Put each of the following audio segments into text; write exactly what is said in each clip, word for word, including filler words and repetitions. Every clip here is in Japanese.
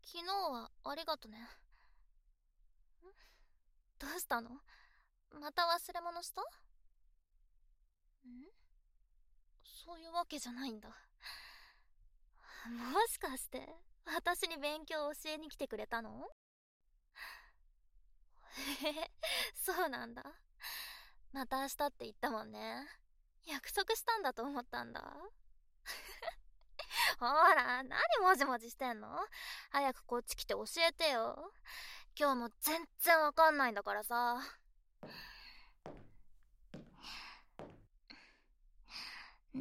昨日はありがとね。んどうしたの？また忘れ物した？んそういうわけじゃないんだ。もしかして、私に勉強を教えに来てくれたの？へへ、そうなんだ。また明日って言ったもんね。約束したんだと思ったんだ。ほら、何もじもじしてんの？早くこっち来て教えてよ。今日も全然わかんないんだからさ。うん、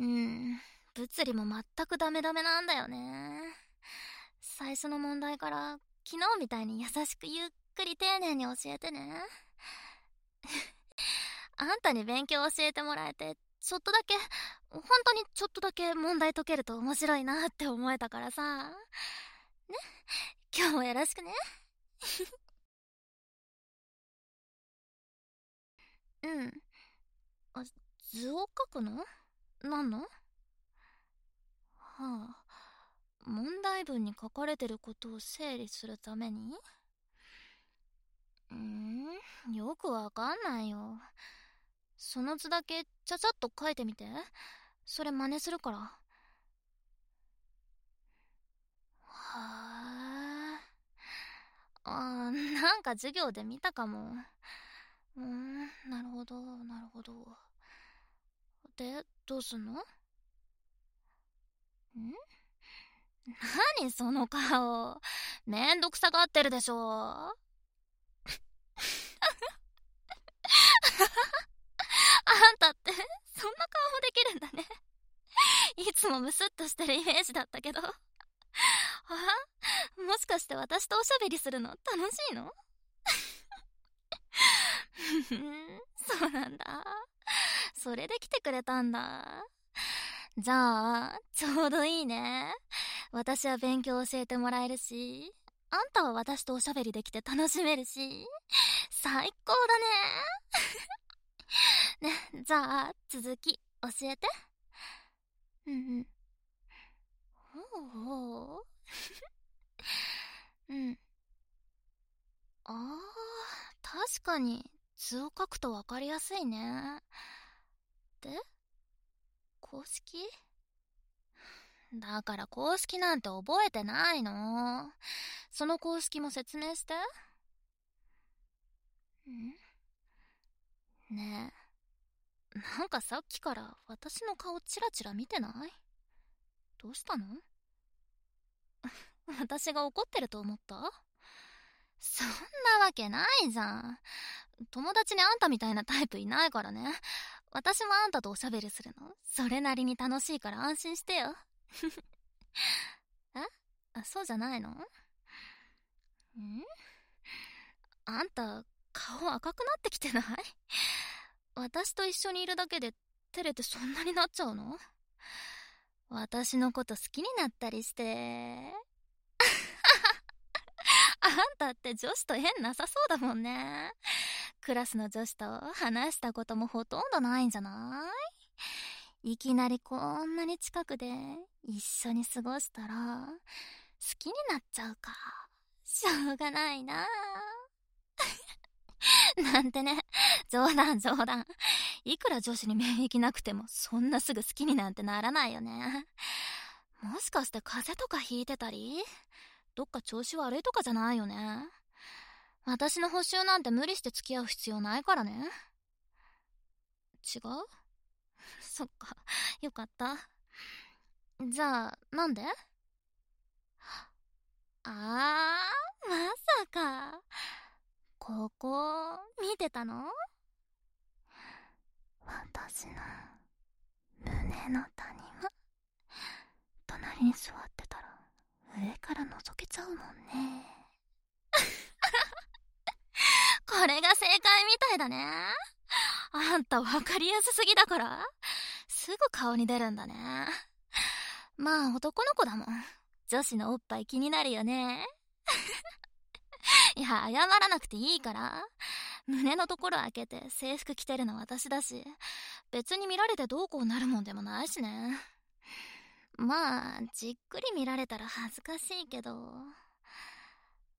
物理も全くダメダメなんだよね。最初の問題から昨日みたいに優しくゆっくり丁寧に教えてね。あんたに勉強教えてもらえて、ちょっとだけ、本当にちょっとだけ問題解けると面白いなって思えたからさ。ね、今日もよろしくね。うん。あ、図を書くの？何の？はあ、問題文に書かれてることを整理するために？うーん、よくわかんないよ。その図だけちゃちゃっと書いてみて。それ真似するから。はあ。あー、なんか授業で見たかも。うーん、なるほど、なるほど。で、どうすんの？ん？何その顔。めんどくさがってるでしょ。あんたって、そんな顔もできるんだね。いつもムスッとしてるイメージだったけど。はあ、もしかして私とおしゃべりするの楽しいの？ふふん、そうなんだ。それで来てくれたんだ。じゃあ、ちょうどいいね。私は勉強教えてもらえるし、あんたは私とおしゃべりできて楽しめるし、最高だね。ね、じゃあ、続き、教えて。うんうん。ほうほう。うん。ああ、確かに、図を書くとわかりやすいね。で、公式？だから公式なんて覚えてないの。その公式も説明して。んねえ、なんかさっきから私の顔チラチラ見てない？どうしたの？私が怒ってると思った？そんなわけないじゃん。友達にあんたみたいなタイプいないからね。私もあんたとおしゃべりするのそれなりに楽しいから安心してよ。え？あ、そうじゃないの？ん？あんた、顔赤くなってきてない？私と一緒にいるだけで照れてそんなになっちゃうの？私のこと好きになったりして。あんたって女子と縁なさそうだもんね。クラスの女子と話したこともほとんどないんじゃない？いきなりこんなに近くで一緒に過ごしたら好きになっちゃうか。しょうがないな。なんてね、冗談冗談。いくら女子に免疫なくてもそんなすぐ好きになんてならないよね。もしかして風邪とかひいてたり、どっか調子悪いとかじゃないよね。私の補習なんて無理して付き合う必要ないからね。違う？そっか、よかった。じゃあ、なんで？あー、まさか。ここ、見てたの？私の胸の谷間。隣に座ってたら上から覗けちゃうもんね。これが正解みたいだね。あんた分かりやすすぎだからすぐ顔に出るんだね。まあ男の子だもん。女子のおっぱい気になるよね。いや、謝らなくていいから。胸のところ開けて制服着てるの私だし、別に見られてどうこうなるもんでもないしね。まあじっくり見られたら恥ずかしいけど、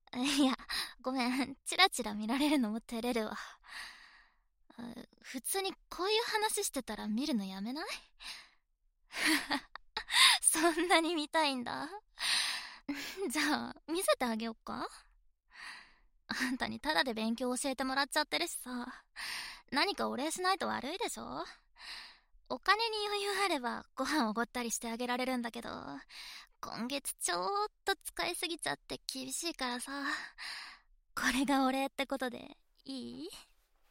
いや、ごめん、チラチラ見られるのも照れるわ。普通にこういう話してたら見るのやめない？そんなに見たいんだ。じゃあ、見せてあげよっか？あんたにタダで勉強教えてもらっちゃってるしさ、何かお礼しないと悪いでしょ？お金に余裕あればご飯おごったりしてあげられるんだけど、今月ちょっと使いすぎちゃって厳しいからさ、これがお礼ってことでいい？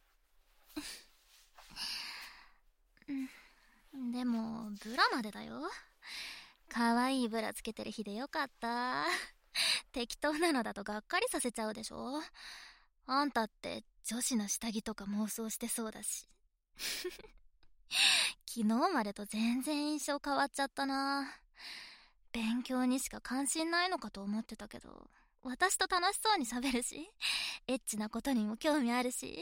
でもブラまでだよ。かわいいブラつけてる日でよかった。適当なのだとがっかりさせちゃうでしょ。あんたって女子の下着とか妄想してそうだし。昨日までと全然印象変わっちゃったな。勉強にしか関心ないのかと思ってたけど、私と楽しそうに喋るし、エッチなことにも興味あるし。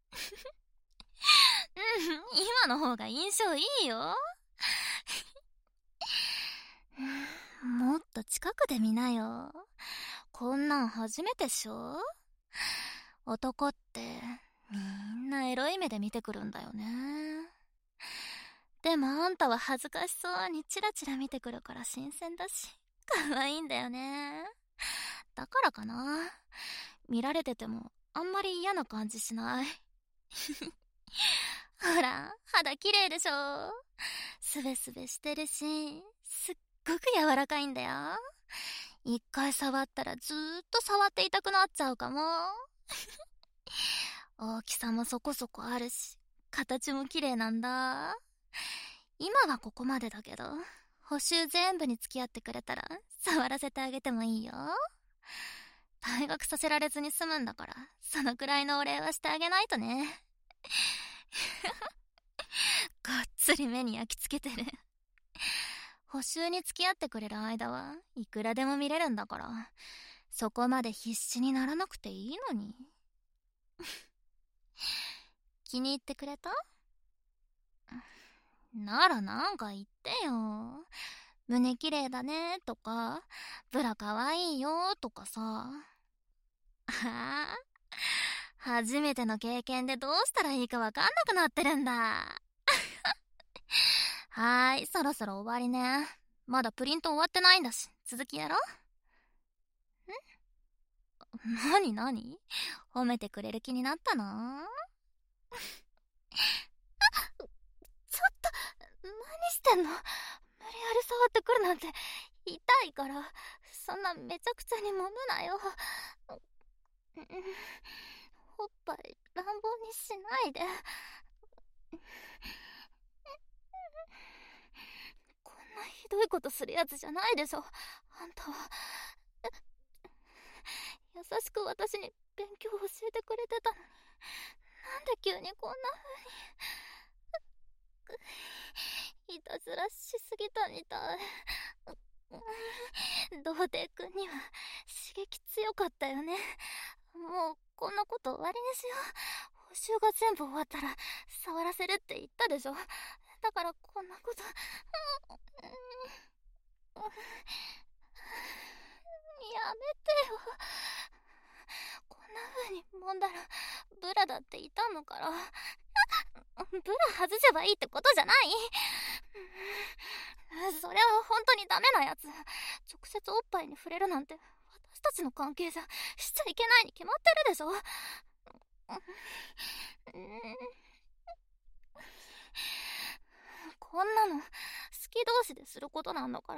うん、今の方が印象いいよ。もっと近くで見なよ。こんなん初めてっしょ？男ってみんなエロい目で見てくるんだよね。でもあんたは恥ずかしそうにチラチラ見てくるから新鮮だし、可愛いんだよね。だからかな。見られててもあんまり嫌な感じしない。ほら、肌綺麗でしょ。スベスベしてるし、すっごく柔らかいんだよ。一回触ったらずーっと触っていたくなっちゃうかも。大きさもそこそこあるし、形も綺麗なんだ。今はここまでだけど、補習全部に付き合ってくれたら触らせてあげてもいいよ。退学させられずに済むんだから、そのくらいのお礼はしてあげないとね。がっつり目に焼き付けてる。補習に付き合ってくれる間はいくらでも見れるんだから、そこまで必死にならなくていいのに。気に入ってくれた？ならなんか言ってよ。胸綺麗だねとか、ブラ可愛いよとかさ。ああ、初めての経験でどうしたらいいかわかんなくなってるんだ。はーい、そろそろ終わりね。まだプリント終わってないんだし、続きやろ？ん？なになに？褒めてくれる気になったの？ちょっと、何してんの？無理やり触ってくるなんて、痛いから、そんなめちゃくちゃに揉むなよ。おっぱい乱暴にしないで。こんなひどいことするやつじゃないでしょ、あんたは。優しく私に勉強教えてくれてたのに、なんで急にこんな風に。いたずらしすぎたみたい。童貞くんには刺激強かったよね。もうこんなこと終わりにしよう。補習が全部終わったら触らせるって言ったでしょ。だからこんなこと。やめてよ。こんな風に揉んだらブラだって痛むから。ブラ外せばいいってことじゃない？それは本当にダメなやつ。直接おっぱいに触れるなんて私たちの関係じゃしちゃいけないに決まってるでしょ。こんなの好き同士ですることなんだから。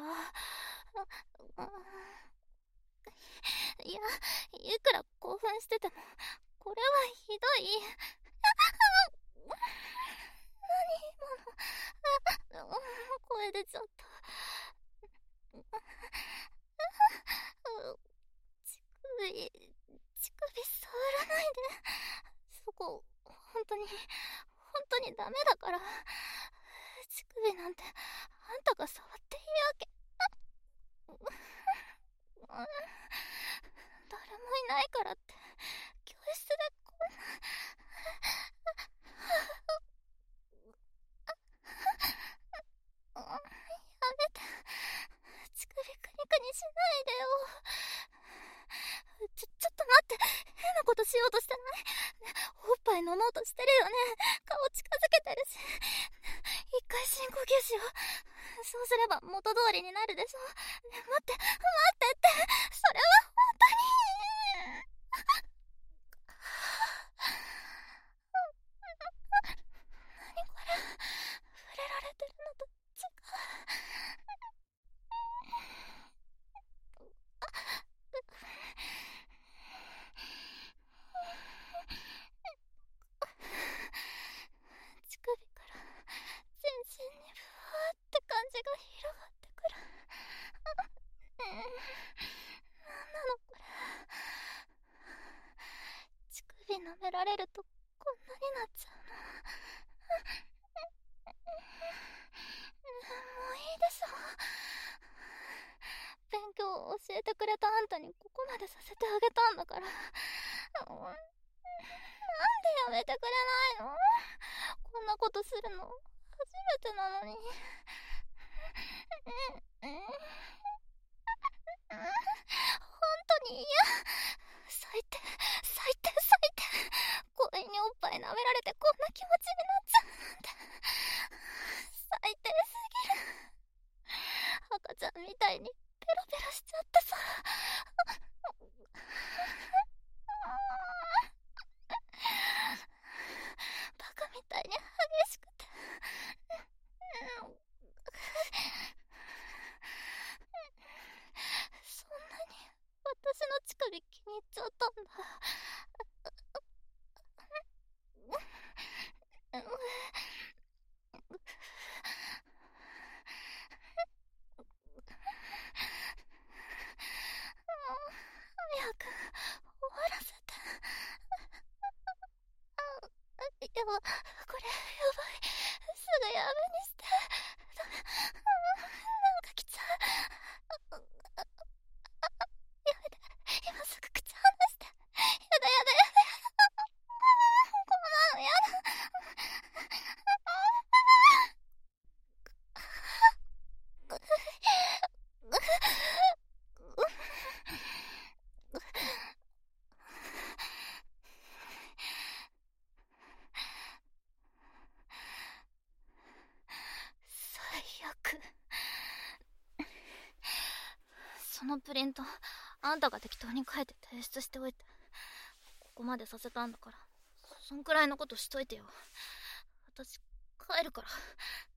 いや、いくら興奮しててもこれはひどい。何今の。声出ちゃった。乳首、乳首触らないで。そこ、本当に、本当にダメだから。乳首なんて、あんたが触っていいわけ。誰もいないからって、教室でこんな。やめて。乳首くにくにしないでよ。 ちょ、ちょっと待って。変なことしようとしてない？ね、おっぱい飲もうとしてるよね。顔近づけてるし。一回深呼吸しよう。そうすれば元通りになるでしょ。ね、待って、待ってって。それは本当に。何これ。触れられてるのと違う。乳首から全身にふわーって感じが広がってくる。うん、なんなのこれ。乳首舐められるとこんなになっちゃうの。もういいでしょ。勉強を教えてくれたあんたにここまでさせてあげたんだから。なんでやめてくれないの？こんなことするの初めてなのに。本当に嫌。最低、最低、最低。公園におっぱい舐められてこんな気持ちになっちゃうなんて。最低すぎる。赤ちゃんみたいにペロペロしちゃってさ。バカみたいに激しくて。そんなに私の乳首気に入っちゃったんだ。早く終わらせて。いや、これやばい。すぐやめにして。ダメ。なんか来ちゃう。やめて。今すぐ口離して。やだやだやだやだ。こんなのやだ。最悪。そのプリントあんたが適当に書いて提出しておいて、ここまでさせたんだからそんくらいのことしといてよ。私帰るから。